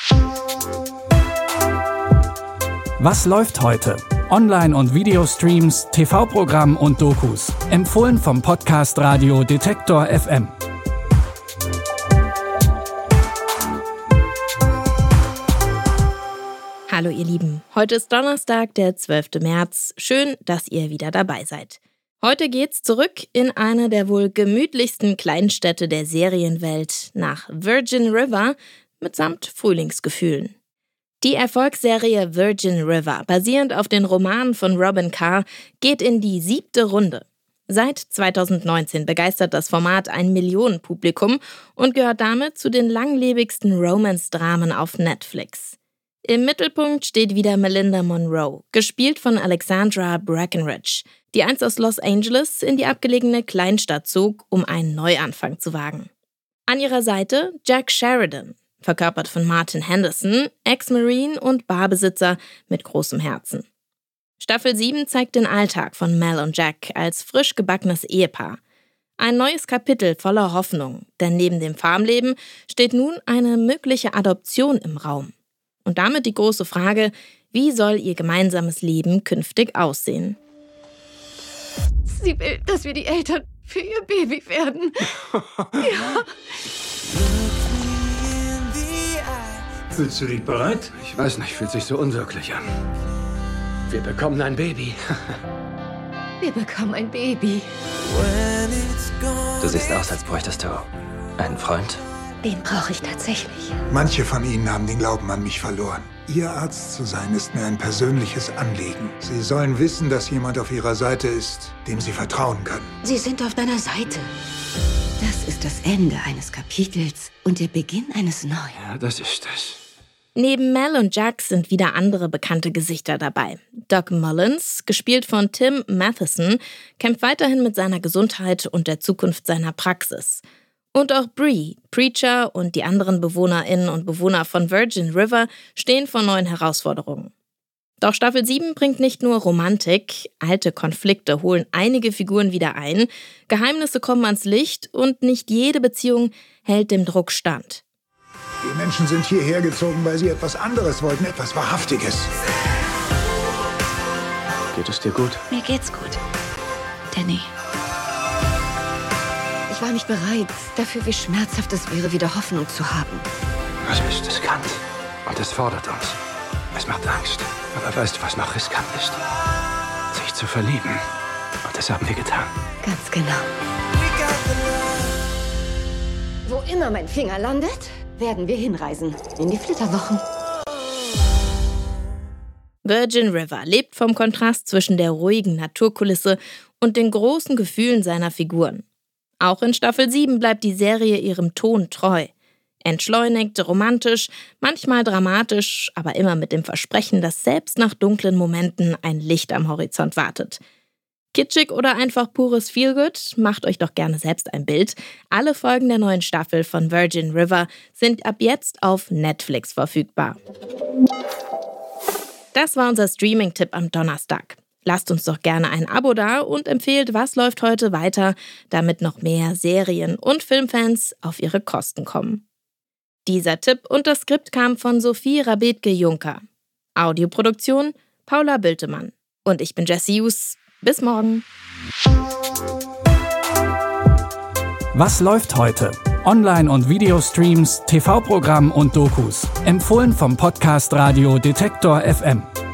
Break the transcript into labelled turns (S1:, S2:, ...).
S1: Was läuft heute? Online- und Videostreams, TV-Programm und Dokus. Empfohlen vom Podcast Radio Detektor FM.
S2: Hallo ihr Lieben, heute ist Donnerstag, der 12. März. Schön, dass ihr wieder dabei seid. Heute geht's zurück in eine der wohl gemütlichsten Kleinstädte der Serienwelt, nach Virgin River mitsamt Frühlingsgefühlen. Die Erfolgsserie Virgin River, basierend auf den Romanen von Robin Carr, geht in die 7. Runde. Seit 2019 begeistert das Format ein Millionenpublikum und gehört damit zu den langlebigsten Romance-Dramen auf Netflix. Im Mittelpunkt steht wieder Melinda Monroe, gespielt von Alexandra Breckenridge, die einst aus Los Angeles in die abgelegene Kleinstadt zog, um einen Neuanfang zu wagen. An ihrer Seite Jack Sheridan, verkörpert von Martin Henderson, Ex-Marine und Barbesitzer mit großem Herzen. Staffel 7 zeigt den Alltag von Mel und Jack als frisch gebackenes Ehepaar. Ein neues Kapitel voller Hoffnung, denn neben dem Farmleben steht nun eine mögliche Adoption im Raum. Und damit die große Frage, wie soll ihr gemeinsames Leben künftig aussehen?
S3: Sie will, dass wir die Eltern für ihr Baby werden. Ja.
S4: Fühlst du dich bereit?
S5: Ich weiß nicht, fühlt sich so unwirklich an. Wir bekommen ein Baby.
S3: Wir bekommen ein Baby.
S5: Du siehst aus, als bräuchtest du einen Freund.
S3: Den brauche ich tatsächlich.
S4: Manche von Ihnen haben den Glauben an mich verloren. Ihr Arzt zu sein, ist mir ein persönliches Anliegen. Sie sollen wissen, dass jemand auf Ihrer Seite ist, dem Sie vertrauen können.
S3: Sie sind auf deiner Seite. Das ist das Ende eines Kapitels und der Beginn eines neuen.
S5: Ja, das ist es.
S2: Neben Mel und Jack sind wieder andere bekannte Gesichter dabei. Doug Mullins, gespielt von Tim Matheson, kämpft weiterhin mit seiner Gesundheit und der Zukunft seiner Praxis. Und auch Bree, Preacher und die anderen BewohnerInnen und Bewohner von Virgin River stehen vor neuen Herausforderungen. Doch Staffel 7 bringt nicht nur Romantik, alte Konflikte holen einige Figuren wieder ein, Geheimnisse kommen ans Licht und nicht jede Beziehung hält dem Druck stand.
S4: Die Menschen sind hierher gezogen, weil sie etwas anderes wollten, etwas Wahrhaftiges.
S5: Geht es dir gut?
S3: Mir geht's gut, Danny. Ich war nicht bereit dafür, wie schmerzhaft es wäre, wieder Hoffnung zu haben.
S5: Das ist riskant. Und es fordert uns. Es macht Angst. Aber weißt du, was noch riskant ist? Sich zu verlieben. Und das haben wir getan.
S3: Ganz genau. Wo immer mein Finger landet, werden wir hinreisen. In die Flitterwochen.
S2: Virgin River lebt vom Kontrast zwischen der ruhigen Naturkulisse und den großen Gefühlen seiner Figuren. Auch in Staffel 7 bleibt die Serie ihrem Ton treu. Entschleunigt, romantisch, manchmal dramatisch, aber immer mit dem Versprechen, dass selbst nach dunklen Momenten ein Licht am Horizont wartet. Kitschig oder einfach pures Feelgood? Macht euch doch gerne selbst ein Bild. Alle Folgen der neuen Staffel von Virgin River sind ab jetzt auf Netflix verfügbar. Das war unser Streaming-Tipp am Donnerstag. Lasst uns doch gerne ein Abo da und empfehlt, was läuft heute weiter, damit noch mehr Serien- und Filmfans auf ihre Kosten kommen. Dieser Tipp und das Skript kam von Sophie Rabetke-Juncker. Audioproduktion Paula Bültemann. Und ich bin Jessie Hughes. Bis morgen.
S1: Was läuft heute? Online- und Videostreams, TV-Programm und Dokus. Empfohlen vom Podcast Radio Detektor FM.